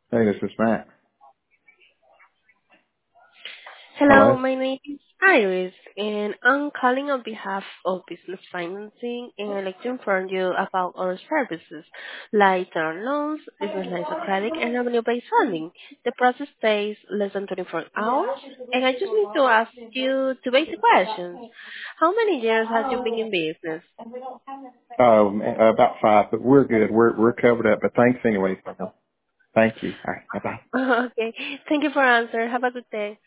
Hey, this is Matt. Hello, Hello? my name is Iris, and I'm calling on behalf of Business Financing, and I'd like to inform you about our services, like term loans, business lines of credit, and revenue-based funding. The process takes less than 24 hours, and I just need to ask you two basic questions. How many years have you been in business? About five, but we're good. We're covered up, but thanks anyway. Thank you. All right. Bye-bye. Okay, thank you for answer. Have a good day.